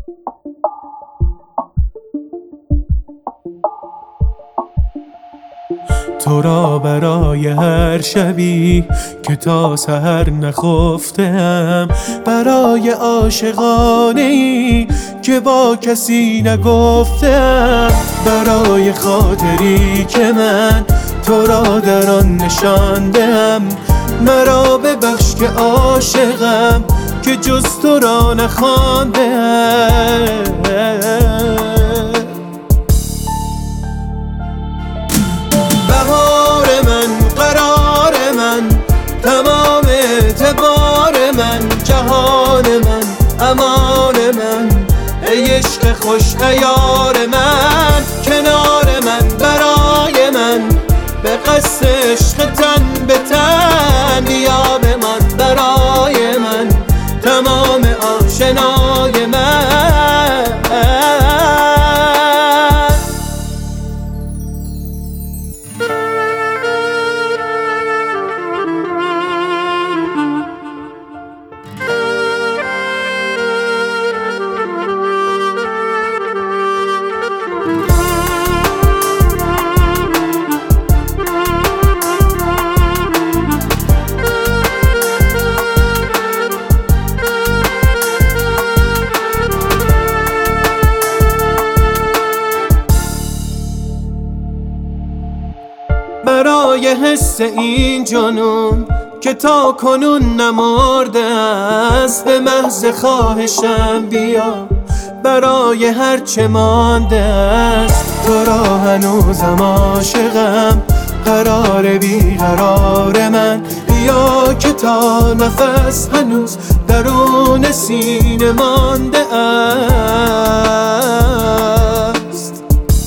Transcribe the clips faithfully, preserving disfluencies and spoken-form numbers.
تو را برای هر شبی که تا سحر نخفتم، برای عاشقانه ای که با کسی نگفتم، برای خاطری که من تو را در آن نشاندم. مرا ببخش که عاشقم که جز تو را نخواندم. بهار من، قرار من، تمام اعتبار من، جهان من، امان من، ای عشق خوش عیار من، کنار من، برای من، به قصد عشق تن به تن، بیا به من، برای من، تمام آشنای من. برای حس این جنون که تا کنون نمرده است، به محض خواهشم بیا، برای هر چه مانده است. تو را هنوزم عاشقم، قرار بیقرار من، بیا که تا نفس هنوز درون سینه مانده است.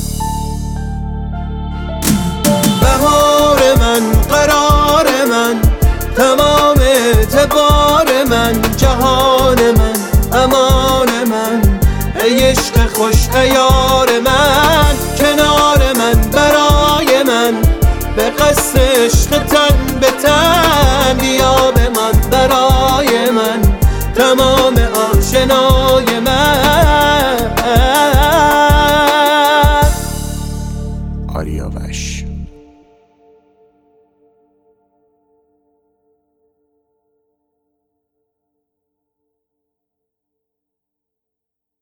بهار من، قرار من، تمام اعتبار من، جهان من، امان من، ای عشق خوش عیار من، کنار من، برای من، به قصد عشق تن به تن، بیا به من، برای من، تمام آشنای من. آریاوش.